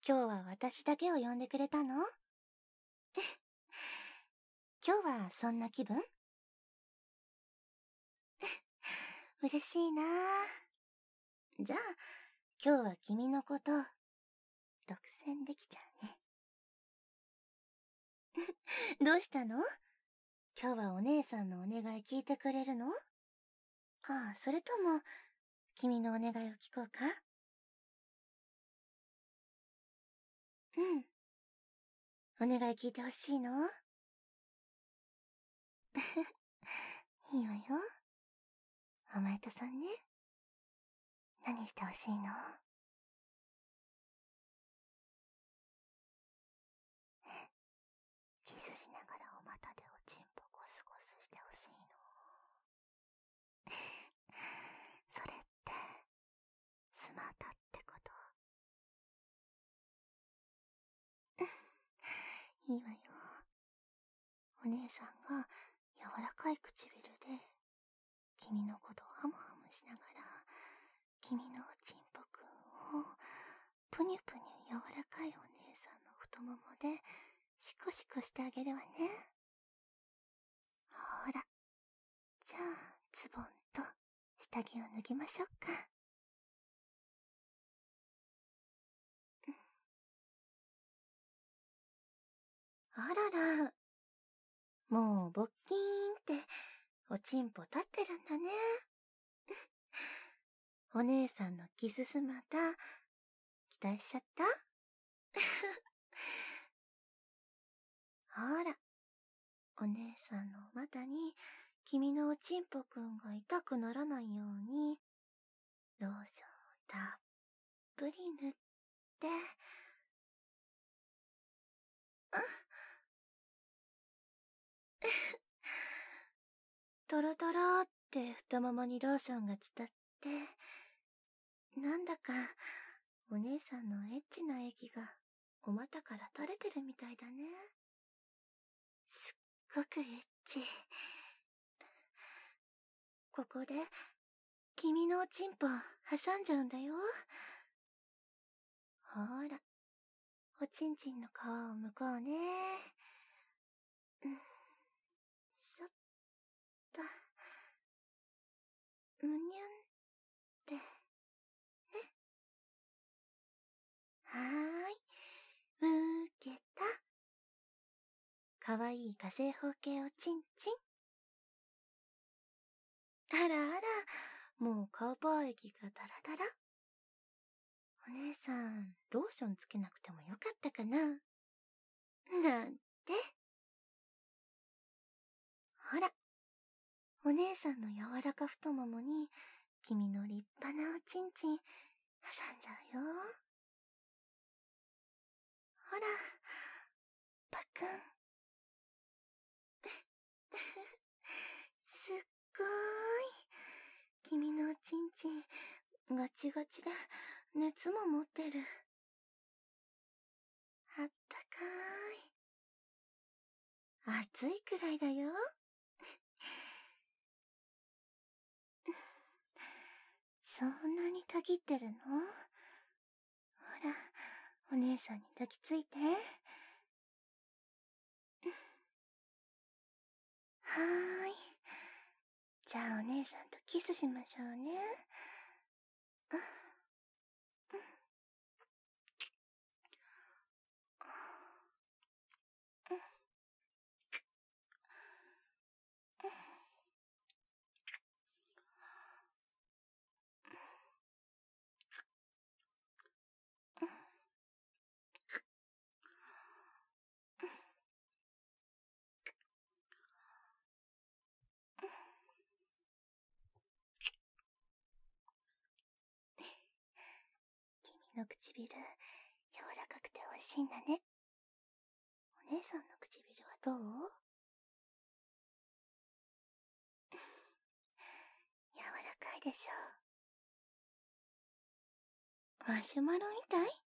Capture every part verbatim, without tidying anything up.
今日は私だけを呼んでくれたの？今日はそんな気分？嬉しいなぁ。じゃあ、今日は君のこと、独占できちゃうね。どうしたの？今日はお姉さんのお願い聞いてくれるの？ああ、それとも、君のお願いを聞こうか？うん。お願い聞いてほしいの？いいわよ。甘えたさんね。何してほしいの？キスしながらお股でおちんぽゴスゴスしてほしいの。それって、スマタってこと？いいわよ。お姉さんが柔らかい唇で、君のことをハムハムしながら、君のおちんぽくんを、ぷにゅぷにゅ柔らかいお姉さんの太ももで、シコシコしてあげるわね。ほら。じゃあ、ズボンと下着を脱ぎましょうか。あらら。もう、ぼっきーんって、おちんぽ立ってるんだね。お姉さんのキススマタ、期待しちゃった？ほら。お姉さんのお股に、君のおちんぽくんが痛くならないように、ローションをたっぷり塗って、トロトロって太ももにローションが伝って、なんだか、お姉さんのエッチな液がお股から垂れてるみたいだね。すっごくエッチ。ここで、君のおちんぽ挟んじゃうんだよ。ほら、おちんちんの皮を剥こうね。うん。しょっと、むにゅんって、ね。はーい、むけた。かわいい火星方形おちんちん。あらあら、もう顔パー液がダラダラ。お姉さん、ローションつけなくてもよかったかな？なんて。ほら、お姉さんの柔らか太ももに、君の立派なおちんちん、挟んじゃうよ。ほら、パクン。すっごーい。君のおちんちん、ガチガチで、熱も持ってる。あったかーい。暑いくらいだよ。そんなにたぎってるの？ほら、お姉さんに抱きついて。はーい。じゃあお姉さんとキスしましょうね。君の唇、柔らかくて美味しいんだね。お姉さんの唇はどう？柔らかいでしょ。マシュマロみたい？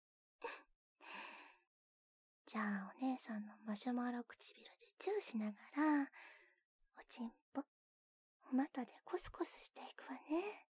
じゃあお姉さんのマシュマロ唇でチューしながら、おちんぽ、お股でコスコスしていくわね。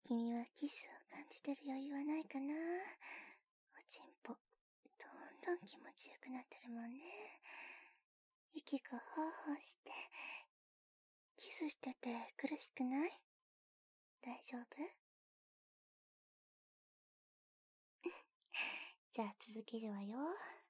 君はキスを感じてる余裕はないかな。おちんぽ、どんどん気持ちよくなってるもんね。息がホーホーして、キスしてて苦しくない？大丈夫？じゃあ続けるわよ。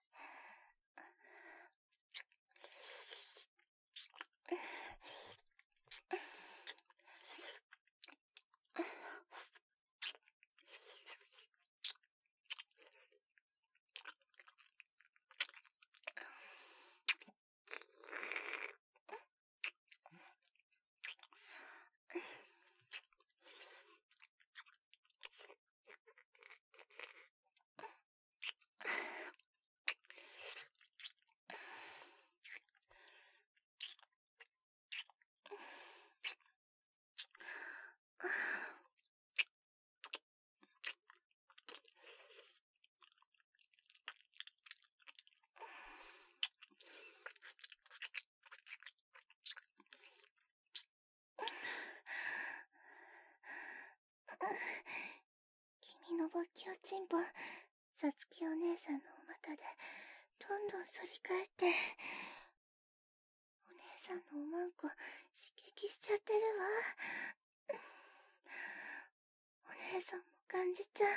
君の勃起おちんぽ、さつきお姉さんのお股でどんどん反り返って、お姉さんのおまんこ刺激しちゃってるわ。お姉さんも感じちゃう。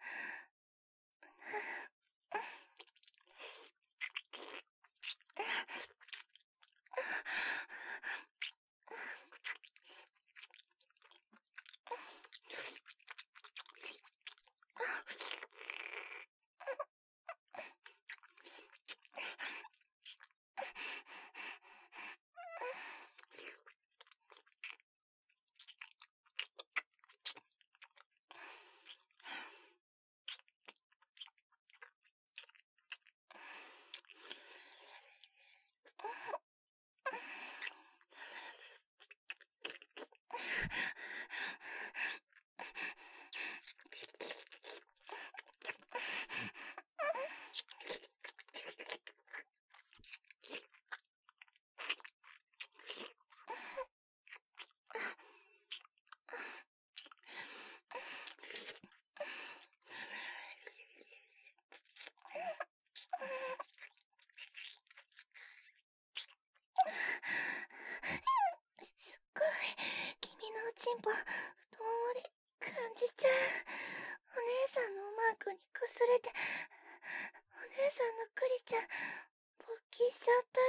すっごい、君のおちんぽ、太ももで感じちゃう。お姉さんのおまんこにこすれて、お姉さんのクリちゃん、勃起しちゃった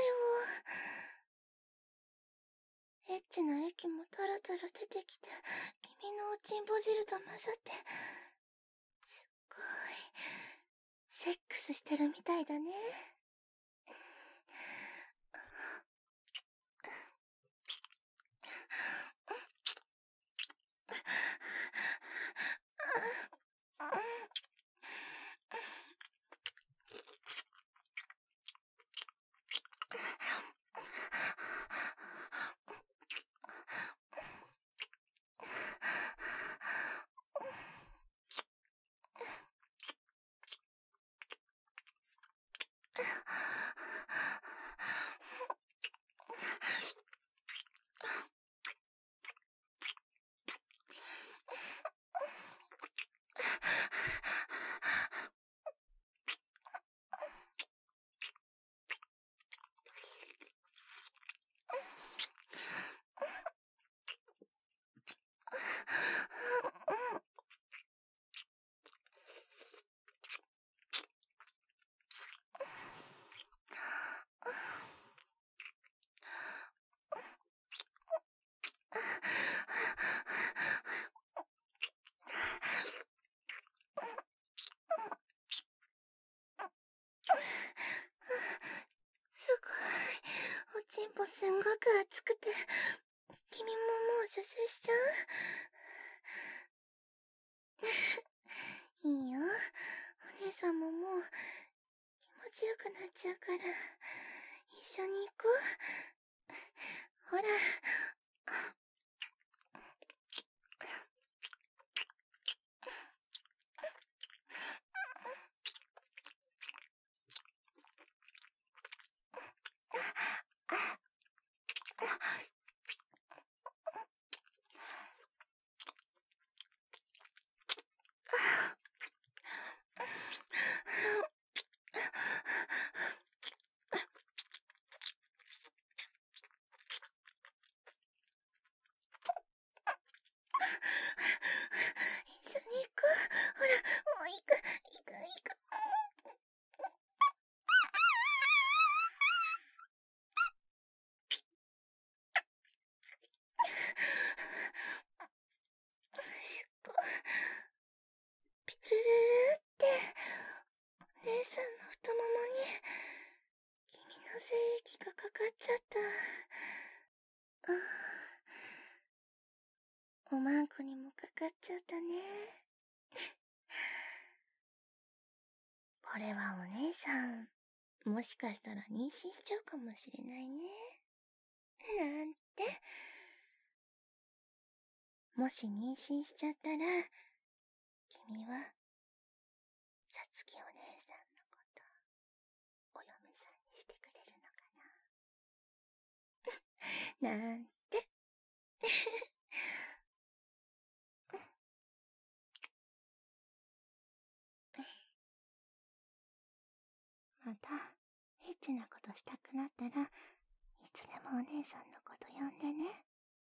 よ。エッチな液もタラタラ出てきて、君のおちんぽ汁と混ざって、すっごい、セックスしてるみたいだね。すごい、おちんぽすんごく熱くて、君ももう射精しちゃう？いいよ、お姉さんももう気持ちよくなっちゃうから、一緒に行こう。ほら。 これはお姉さん、もしかしたら妊娠しちゃうかもしれないね。なんて。もし妊娠しちゃったら、君は、さつきお姉さんのこと、お嫁さんにしてくれるのかな。なんて。また、エッチなことしたくなったら、いつでもお姉さんのこと呼んでね。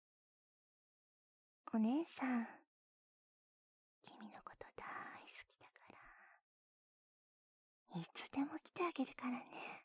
お姉さん、君のこと大好きだから、いつでも来てあげるからね。